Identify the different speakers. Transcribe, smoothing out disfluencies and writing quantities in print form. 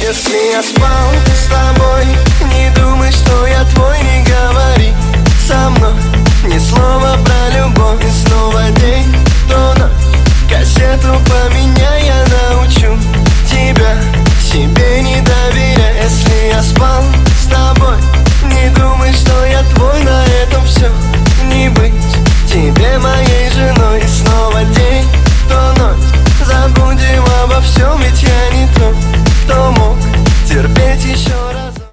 Speaker 1: Если я спал с тобой, не думай, что я твой. Не говори со мной ни слова